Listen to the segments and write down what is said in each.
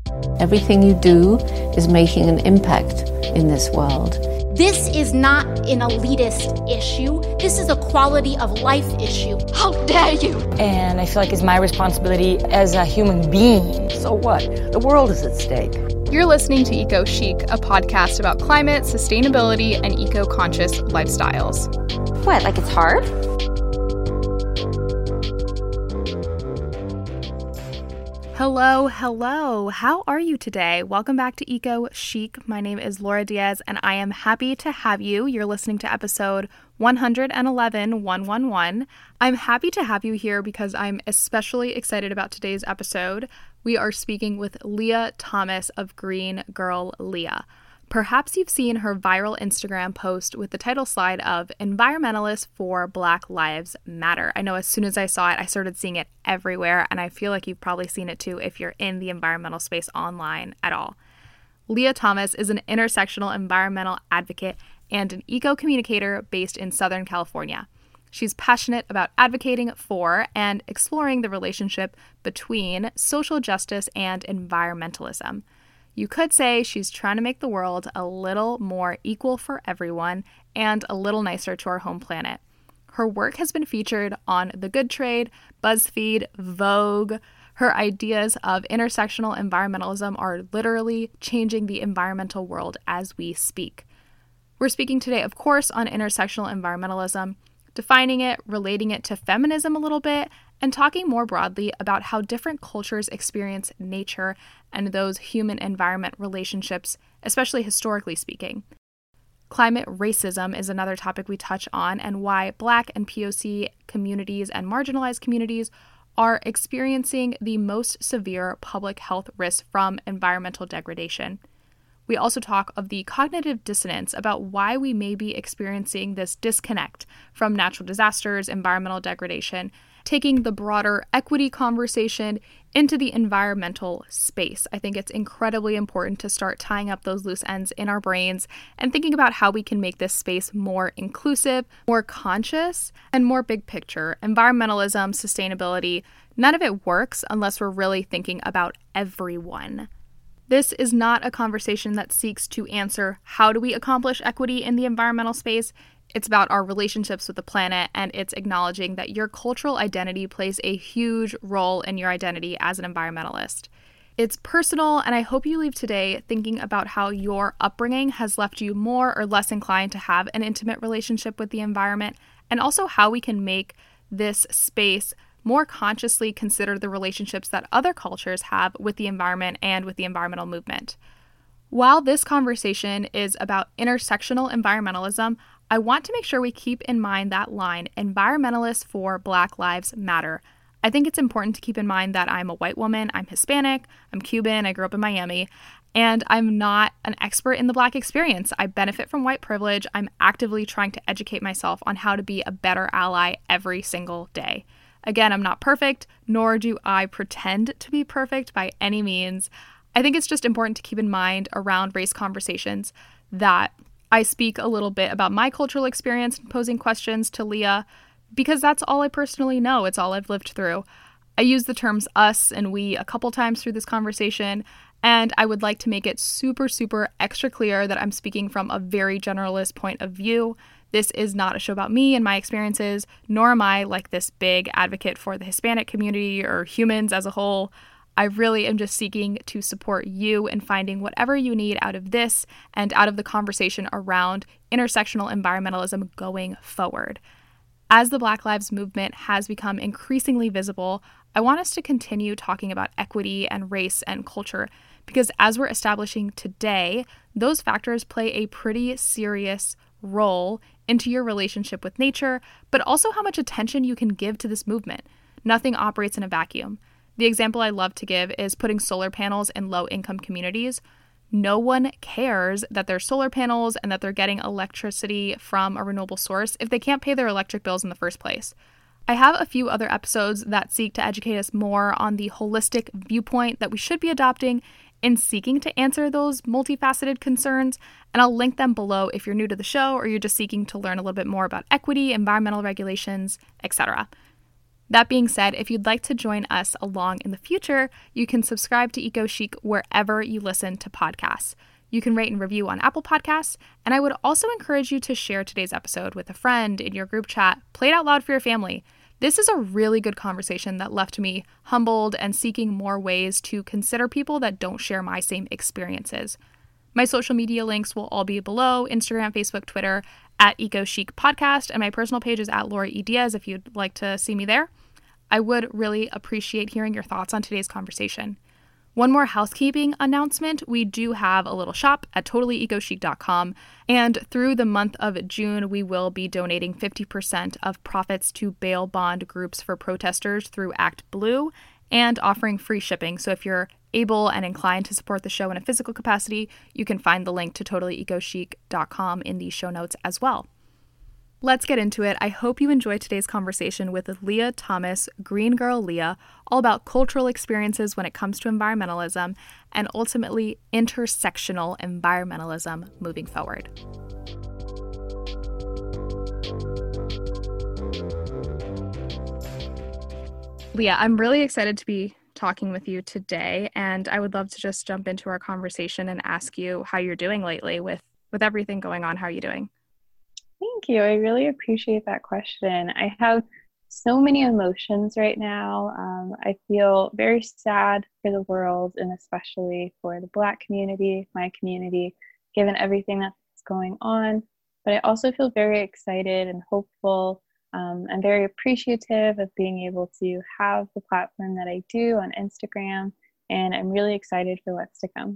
Everything you do is making an impact in this world. This is not an elitist issue. This is a quality of life issue. How dare you? And I feel like it's my responsibility as a human being. So what? The world is at stake. You're listening to Eco Chic, a podcast about climate, sustainability, and eco-conscious lifestyles. What, like it's hard? Hello. How are you today? Welcome back to Eco Chic. My name is Laura Diaz, and I am happy to have you. You're listening to episode 111. I'm happy to have you here because I'm especially excited about today's episode. We are speaking with Leah Thomas of Green Girl Leah. Perhaps you've seen her viral Instagram post with the title slide of Environmentalists for Black Lives Matter. I know as soon as I saw it, I started seeing it everywhere, and I feel like you've probably seen it too if you're in the environmental space online at all. Leah Thomas is an intersectional environmental advocate and an eco-communicator based in Southern California. She's passionate about advocating for and exploring the relationship between social justice and environmentalism. You could say she's trying to make the world a little more equal for everyone and a little nicer to our home planet. Her work has been featured on The Good Trade, BuzzFeed, Vogue. Her ideas of intersectional environmentalism are literally changing the environmental world as we speak. We're speaking today, of course, on intersectional environmentalism, defining it, relating it to feminism a little bit, and talking more broadly about how different cultures experience nature and those human-environment relationships, especially historically speaking. Climate racism is another topic we touch on, and why Black and POC communities and marginalized communities are experiencing the most severe public health risks from environmental degradation. We also talk of the cognitive dissonance about why we may be experiencing this disconnect from natural disasters, environmental degradation, taking the broader equity conversation into the environmental space. I think it's incredibly important to start tying up those loose ends in our brains and thinking about how we can make this space more inclusive, more conscious, and more big picture. Environmentalism, sustainability, none of it works unless we're really thinking about everyone. This is not a conversation that seeks to answer how do we accomplish equity in the environmental space. It's about our relationships with the planet, and it's acknowledging that your cultural identity plays a huge role in your identity as an environmentalist. It's personal, and I hope you leave today thinking about how your upbringing has left you more or less inclined to have an intimate relationship with the environment, and also how we can make this space more consciously consider the relationships that other cultures have with the environment and with the environmental movement. While this conversation is about intersectional environmentalism, I want to make sure we keep in mind that line, environmentalists for Black Lives Matter. I think it's important to keep in mind that I'm a white woman, I'm Hispanic, I'm Cuban, I grew up in Miami, and I'm not an expert in the Black experience. I benefit from white privilege. I'm actively trying to educate myself on how to be a better ally every single day. Again, I'm not perfect, nor do I pretend to be perfect by any means. I think it's just important to keep in mind around race conversations that I speak a little bit about my cultural experience in posing questions to Leah, because that's all I personally know. It's all I've lived through. I use the terms us and we a couple times through this conversation, and I would like to make it super extra clear that I'm speaking from a very generalist point of view. This is not a show about me and my experiences, nor am I like this big advocate for the Hispanic community or humans as a whole. I really am just seeking to support you in finding whatever you need out of this and out of the conversation around intersectional environmentalism going forward. As the Black Lives Movement has become increasingly visible, I want us to continue talking about equity and race and culture, because as we're establishing today, those factors play a pretty serious role into your relationship with nature, but also how much attention you can give to this movement. Nothing operates in a vacuum. The example I love to give is putting solar panels in low-income communities. No one cares that there's solar panels and that they're getting electricity from a renewable source if they can't pay their electric bills in the first place. I have a few other episodes that seek to educate us more on the holistic viewpoint that we should be adopting in seeking to answer those multifaceted concerns, and I'll link them below if you're new to the show or you're just seeking to learn a little bit more about equity, environmental regulations, etc. That being said, if you'd like to join us along in the future, you can subscribe to Eco Chic wherever you listen to podcasts. You can rate and review on Apple Podcasts, and I would also encourage you to share today's episode with a friend in your group chat, play it out loud for your family. This is a really good conversation that left me humbled and seeking more ways to consider people that don't share my same experiences. My social media links will all be below: Instagram, Facebook, Twitter, at Eco Chic Podcast, and my personal page is at Laura E. Diaz if you'd like to see me there. I would really appreciate hearing your thoughts on today's conversation. One more housekeeping announcement. We do have a little shop at totallyEcoChic.com, and through the month of June, we will be donating 50% of profits to bail bond groups for protesters through Act Blue and offering free shipping. So if you're able and inclined to support the show in a physical capacity, you can find the link to totallyEcoChic.com in the show notes as well. Let's get into it. I hope you enjoyed today's conversation with Leah Thomas, Green Girl Leah, all about cultural experiences when it comes to environmentalism and ultimately intersectional environmentalism moving forward. Leah, I'm really excited to be talking with you today, and I would love to just jump into our conversation and ask you how you're doing lately with everything going on. How are you doing? Thank you. I really appreciate that question. I have so many emotions right now. I feel very sad for the world and especially for the Black community, my community, given everything that's going on. But I also feel very excited and hopeful. I'm very appreciative of being able to have the platform that I do on Instagram, and I'm really excited for what's to come.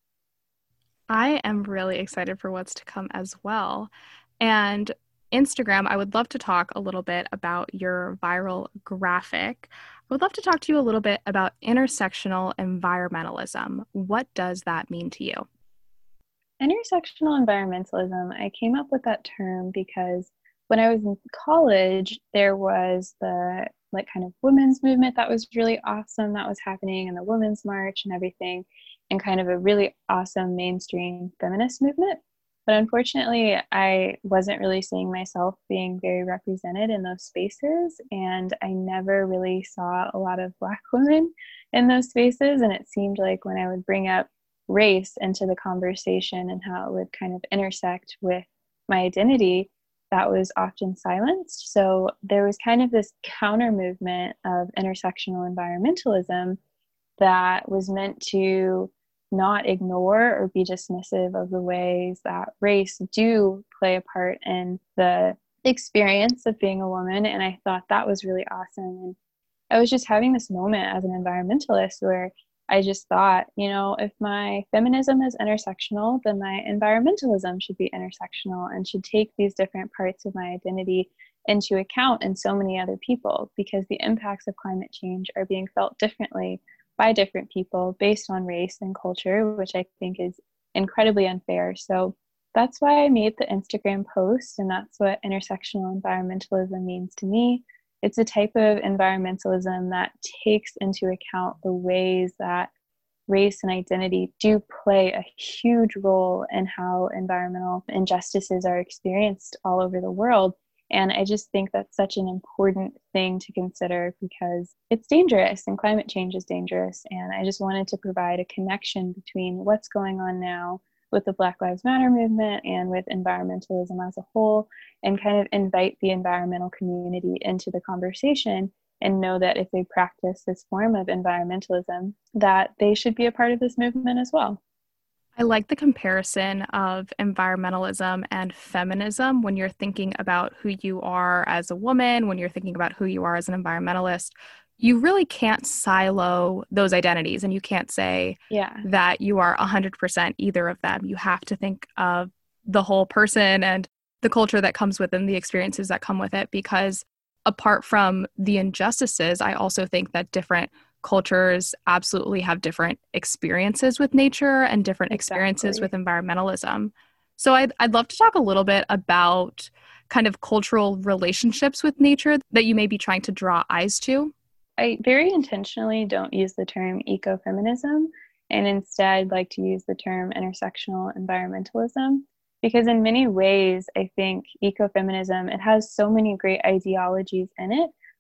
I am really excited for what's to come as well. And Instagram, I would love to talk a little bit about your viral graphic. I would love to talk to you a little bit about intersectional environmentalism. What does that mean to you? Intersectional environmentalism, I came up with that term because when I was in college, there was the kind of women's movement that was really awesome that was happening, and the Women's March and everything, and kind of a really awesome mainstream feminist movement. But unfortunately, I wasn't really seeing myself being very represented in those spaces, and I never really saw a lot of Black women in those spaces. And it seemed like when I would bring up race into the conversation and how it would kind of intersect with my identity, that was often silenced. So there was kind of this counter movement of intersectional environmentalism that was meant to not ignore or be dismissive of the ways that race do play a part in the experience of being a woman. And I thought that was really awesome. And I was just having this moment as an environmentalist where I just thought, if my feminism is intersectional, then my environmentalism should be intersectional and should take these different parts of my identity into account in so many other people, because the impacts of climate change are being felt differently by different people based on race and culture, which I think is incredibly unfair. So that's why I made the Instagram post, and that's what intersectional environmentalism means to me. It's a type of environmentalism that takes into account the ways that race and identity do play a huge role in how environmental injustices are experienced all over the world. And I just think that's such an important thing to consider because it's dangerous and climate change is dangerous. And I just wanted to provide a connection between what's going on now with the Black Lives Matter movement and with environmentalism as a whole, and kind of invite the environmental community into the conversation and know that if they practice this form of environmentalism, that they should be a part of this movement as well. I like the comparison of environmentalism and feminism when you're thinking about who you are as a woman, when you're thinking about who you are as an environmentalist. You really can't silo those identities, and you can't say that you are 100% either of them. You have to think of the whole person and the culture that comes with them, the experiences that come with it, because apart from the injustices, I also think that different cultures absolutely have different experiences with nature and different experiences with environmentalism. So I'd love to talk a little bit about kind of cultural relationships with nature that you may be trying to draw eyes to. I very intentionally don't use the term ecofeminism and instead like to use the term intersectional environmentalism, because in many ways, I think ecofeminism, it has so many great ideologies in it,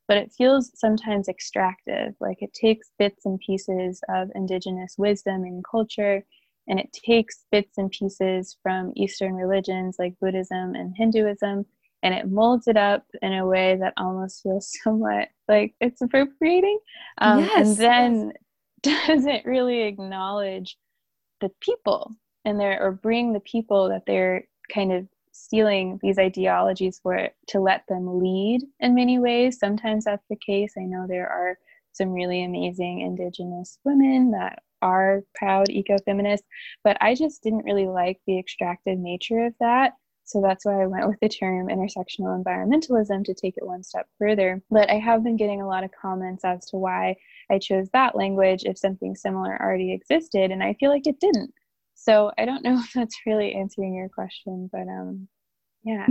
but it feels sometimes extractive. Like it takes bits and pieces of indigenous wisdom and culture, and it takes bits and pieces from Eastern religions like Buddhism and Hinduism, and it molds it up in a way that almost feels somewhat like it's appropriating, and then doesn't really acknowledge the people and or bring the people that they're kind of stealing these ideologies for, to let them lead in many ways. Sometimes that's the case. I know there are some really amazing Indigenous women that are proud eco-feminists, but I just didn't really like the extractive nature of that. So that's why I went with the term intersectional environmentalism, to take it one step further. But I have been getting a lot of comments as to why I chose that language if something similar already existed, and I feel like it didn't. So I don't know if that's really answering your question, but yeah.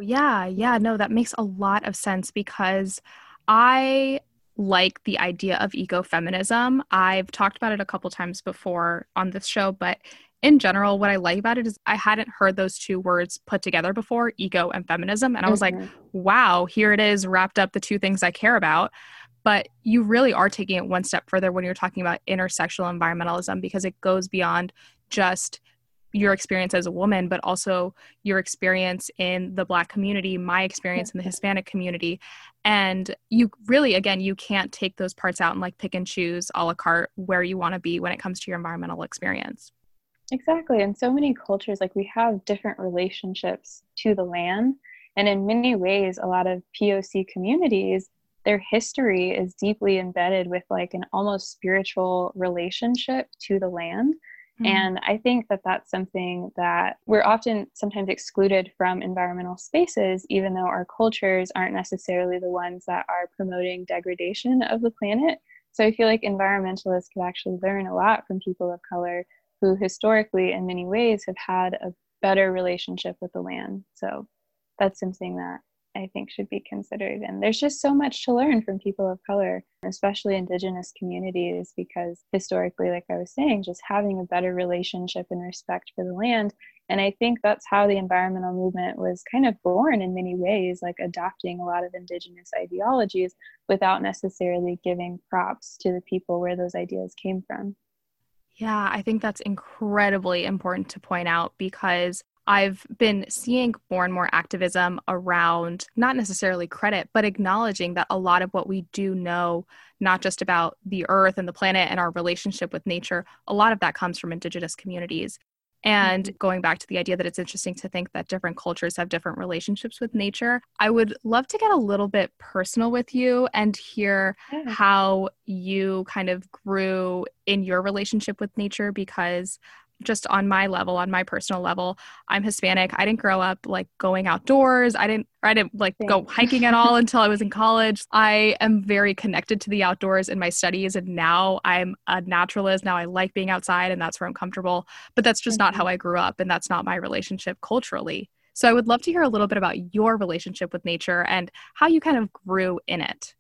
No, that makes a lot of sense, because I like the idea of ecofeminism. I've talked about it a couple times before on this show, but in general, what I like about it is I hadn't heard those two words put together before, eco and feminism. And I was like, wow, here it is, wrapped up the two things I care about. But you really are taking it one step further when you're talking about intersectional environmentalism, because it goes beyond just your experience as a woman, but also your experience in the Black community, my experience in the Hispanic community. And you really, again, you can't take those parts out and like pick and choose a la carte where you want to be when it comes to your environmental experience. Exactly. And so many cultures, like we have different relationships to the land. And in many ways, a lot of POC communities, their history is deeply embedded with like an almost spiritual relationship to the land. And I think that that's something that we're often sometimes excluded from environmental spaces, even though our cultures aren't necessarily the ones that are promoting degradation of the planet. So I feel like environmentalists could actually learn a lot from people of color who historically, in many ways, have had a better relationship with the land. So that's something that I think should be considered. And there's just so much to learn from people of color, especially Indigenous communities, because historically, like I was saying, just having a better relationship and respect for the land. And I think that's how the environmental movement was kind of born in many ways, like adopting a lot of Indigenous ideologies without necessarily giving props to the people where those ideas came from. Yeah, I think that's incredibly important to point out, because I've been seeing more and more activism around not necessarily credit, but acknowledging that a lot of what we do know, not just about the earth and the planet and our relationship with nature, a lot of that comes from Indigenous communities. And going back to the idea that it's interesting to think that different cultures have different relationships with nature, I would love to get a little bit personal with you and hear how you kind of grew in your relationship with nature, because just on my level, on my personal level, I'm Hispanic. I didn't grow up like going outdoors. I didn't like go hiking at all until I was in college. I am very connected to the outdoors in my studies, and now I'm a naturalist. Now I like being outside, and that's where I'm comfortable. But that's just not how I grew up, and that's not my relationship culturally. So I would love to hear a little bit about your relationship with nature and how you kind of grew in it.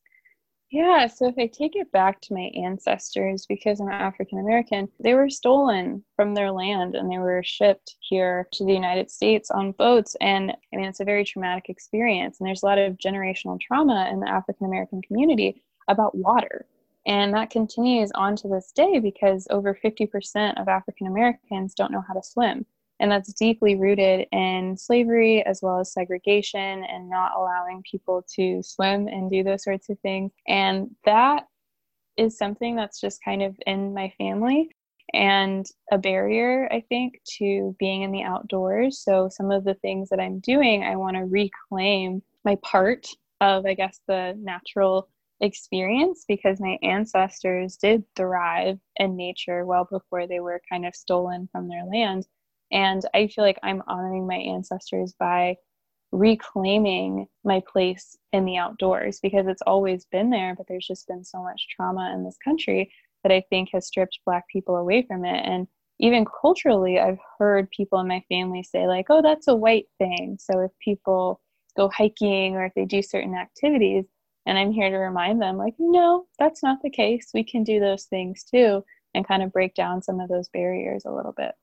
Yeah, so if I take it back to my ancestors, because I'm African American, they were stolen from their land and they were shipped here to the United States on boats. And I mean, it's a very traumatic experience. And there's a lot of generational trauma in the African American community about water. And that continues on to this day, because over 50% of African Americans don't know how to swim. And that's deeply rooted in slavery, as well as segregation and not allowing people to swim and do those sorts of things. And that is something that's just kind of in my family and a barrier, I think, to being in the outdoors. So some of the things that I'm doing, I want to reclaim my part of, I guess, the natural experience, because my ancestors did thrive in nature well before they were kind of stolen from their land. And I feel like I'm honoring my ancestors by reclaiming my place in the outdoors, because it's always been there, but there's just been so much trauma in this country that I think has stripped Black people away from it. And even culturally, I've heard people in my family say like, oh, that's a white thing. So if people go hiking or if they do certain activities, and I'm here to remind them like, no, that's not the case. We can do those things too, and kind of break down some of those barriers a little bit.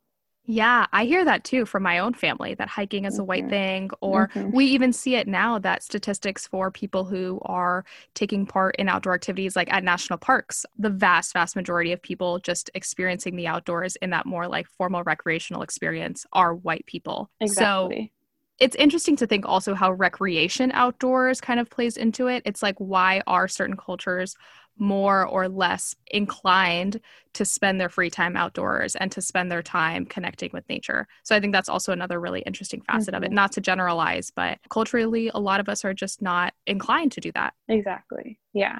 Yeah, I hear that too from my own family, that hiking is a white thing, or Mhm. we even see it now that statistics for people who are taking part in outdoor activities like at national parks, the vast, vast majority of people just experiencing the outdoors in that more like formal recreational experience are white people. So Exactly. it's interesting to think also how recreation outdoors kind of plays into it. It's like, why are certain cultures more or less inclined to spend their free time outdoors and to spend their time connecting with nature? So I think that's also another really interesting facet of it. Not to generalize, but culturally, a lot of us are just not inclined to do that. Exactly. Yeah.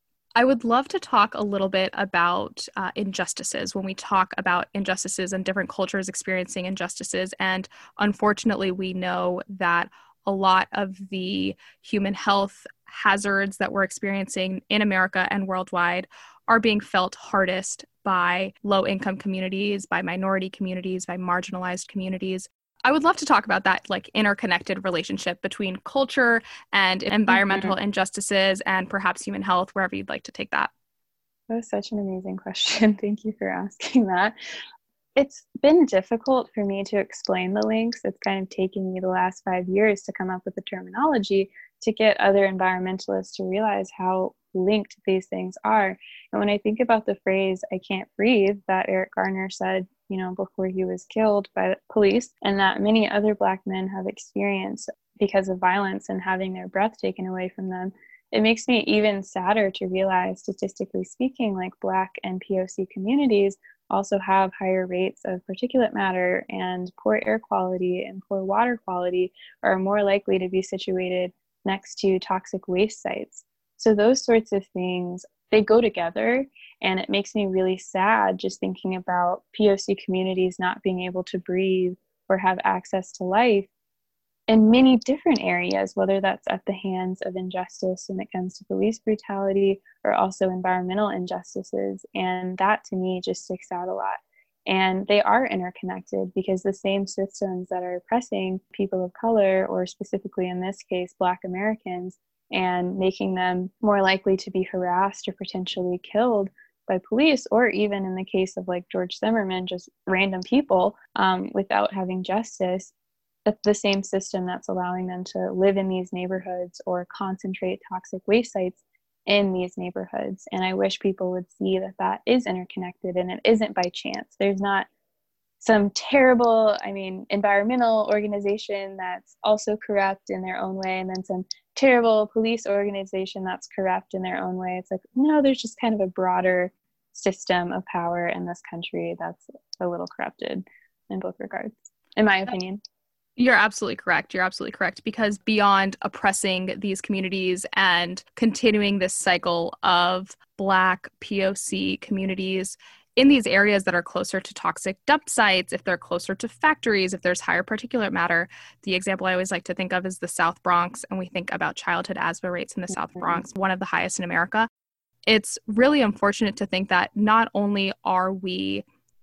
I would love to talk a little bit about injustices when we talk about injustices and different cultures experiencing injustices. And unfortunately, we know that a lot of the human health hazards that we're experiencing in America and worldwide are being felt hardest by low-income communities, by minority communities, by marginalized communities. I would love to talk about that like interconnected relationship between culture and environmental injustices and perhaps human health, wherever you'd like to take that. That was such an amazing question. Thank you for asking that. It's been difficult for me to explain the links. It's kind of taken me the last 5 years to come up with the terminology to get other environmentalists to realize how linked these things are. And when I think about the phrase, I can't breathe, that Eric Garner said, before he was killed by the police, and that many other Black men have experienced because of violence and having their breath taken away from them, it makes me even sadder to realize, statistically speaking, like Black and POC communities also have higher rates of particulate matter and poor air quality and poor water quality, are more likely to be situated next to toxic waste sites. So those sorts of things, they go together, and it makes me really sad just thinking about POC communities not being able to breathe or have access to life in many different areas, whether that's at the hands of injustice when it comes to police brutality or also environmental injustices. And that to me just sticks out a lot. And they are interconnected because the same systems that are oppressing people of color, or specifically in this case, Black Americans, and making them more likely to be harassed or potentially killed by police, or even in the case of like George Zimmerman, just random people without having justice, that's the same system that's allowing them to live in these neighborhoods or concentrate toxic waste sites in these neighborhoods. And I wish people would see that that is interconnected and it isn't by chance. There's not some terrible, environmental organization that's also corrupt in their own way, and then some terrible police organization that's corrupt in their own way. It's like, no, there's just kind of a broader system of power in this country that's a little corrupted in both regards, in my opinion. You're absolutely correct. You're absolutely correct. Because beyond oppressing these communities and continuing this cycle of Black POC communities in these areas that are closer to toxic dump sites, if they're closer to factories, if there's higher particulate matter, the example I always like to think of is the South Bronx, and we think about childhood asthma rates in the South Bronx, one of the highest in America. It's really unfortunate to think that not only are we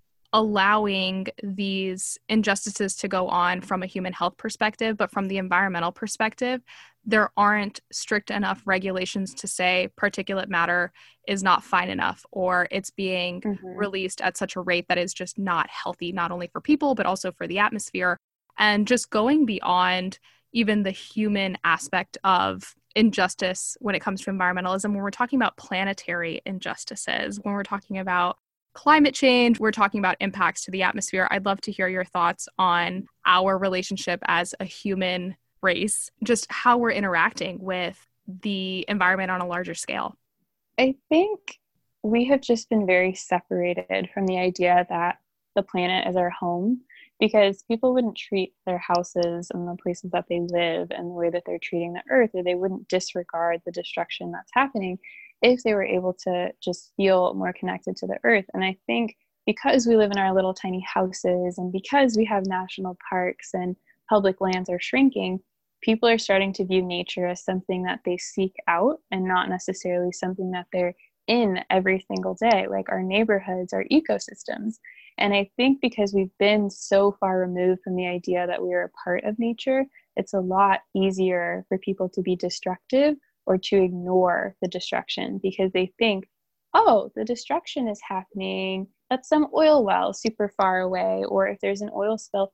allowing these injustices to go on from a human health perspective, but from the environmental perspective, there aren't strict enough regulations to say particulate matter is not fine enough, or it's being released at such a rate that is just not healthy, not only for people, but also for the atmosphere. And just going beyond even the human aspect of injustice when it comes to environmentalism, when we're talking about planetary injustices, when we're talking about climate change, we're talking about impacts to the atmosphere. I'd love to hear your thoughts on our relationship as a human race, just how we're interacting with the environment on a larger scale. I think we have just been very separated from the idea that the planet is our home, because people wouldn't treat their houses and the places that they live and the way that they're treating the earth, or they wouldn't disregard the destruction that's happening if they were able to just feel more connected to the earth. And I think because we live in our little tiny houses, and because we have national parks and public lands are shrinking, people are starting to view nature as something that they seek out and not necessarily something that they're in every single day, like our neighborhoods, our ecosystems. And I think because we've been so far removed from the idea that we are a part of nature, it's a lot easier for people to be destructive or to ignore the destruction, because they think, oh, the destruction is happening at some oil well super far away, or if there's an oil spill,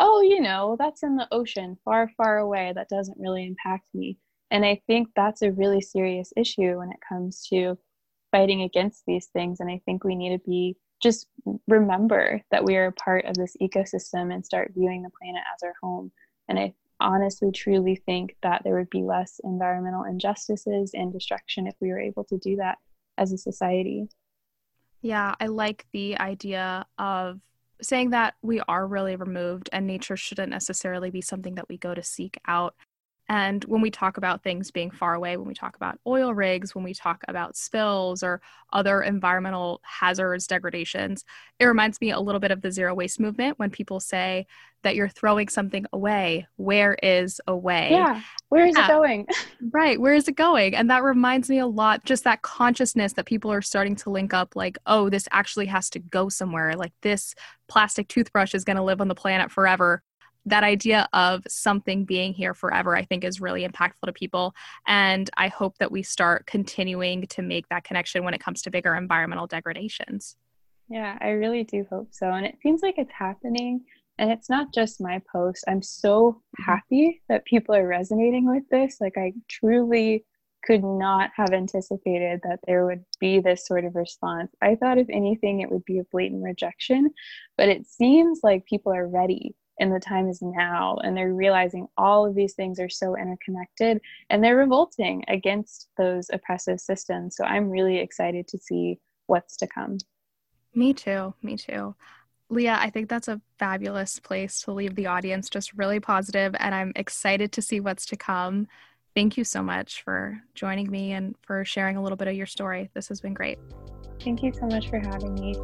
oh, that's in the ocean far, far away. That doesn't really impact me. And I think that's a really serious issue when it comes to fighting against these things. And I think we need to just remember that we are a part of this ecosystem and start viewing the planet as our home. And I honestly, truly think that there would be less environmental injustices and destruction if we were able to do that as a society. Yeah, I like the idea of saying that we are really removed and nature shouldn't necessarily be something that we go to seek out. And when we talk about things being far away, when we talk about oil rigs, when we talk about spills or other environmental hazards, degradations, it reminds me a little bit of the zero waste movement when people say that you're throwing something away. Where is away? Yeah, where is it going? Right, where is it going? And that reminds me a lot, just that consciousness that people are starting to link up like, oh, this actually has to go somewhere. Like this plastic toothbrush is going to live on the planet forever. That idea of something being here forever, I think, is really impactful to people. And I hope that we start continuing to make that connection when it comes to bigger environmental degradations. Yeah, I really do hope so. And it seems like it's happening. And it's not just my post. I'm so happy that people are resonating with this. Like, I truly could not have anticipated that there would be this sort of response. I thought, if anything, it would be a blatant rejection. But it seems like people are ready. And the time is now, and they're realizing all of these things are so interconnected, and they're revolting against those oppressive systems. So I'm really excited to see what's to come. Me too. Leah, I think that's a fabulous place to leave the audience, just really positive, and I'm excited to see what's to come. Thank you so much for joining me and for sharing a little bit of your story. This has been great. Thank you so much for having me.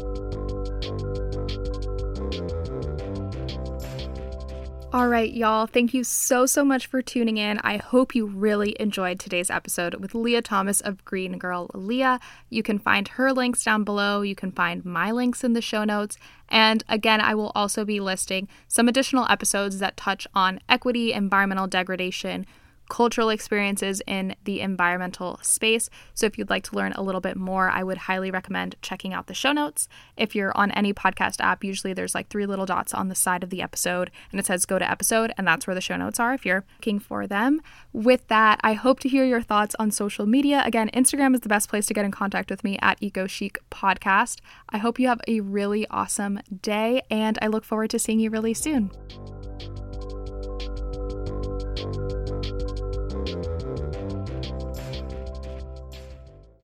All right, y'all. Thank you so much for tuning in. I hope you really enjoyed today's episode with Leah Thomas of Green Girl Leah. You can find her links down below. You can find my links in the show notes. And again, I will also be listing some additional episodes that touch on equity, environmental degradation, cultural experiences in the environmental space. So if you'd like to learn a little bit more, I would highly recommend checking out the show notes. If you're on any podcast app, usually there's like 3 little dots on the side of the episode and it says go to episode, and that's where the show notes are if you're looking for them. With that, I hope to hear your thoughts on social media. Again, Instagram is the best place to get in contact with me at EcoChic Podcast. I hope you have a really awesome day, and I look forward to seeing you really soon.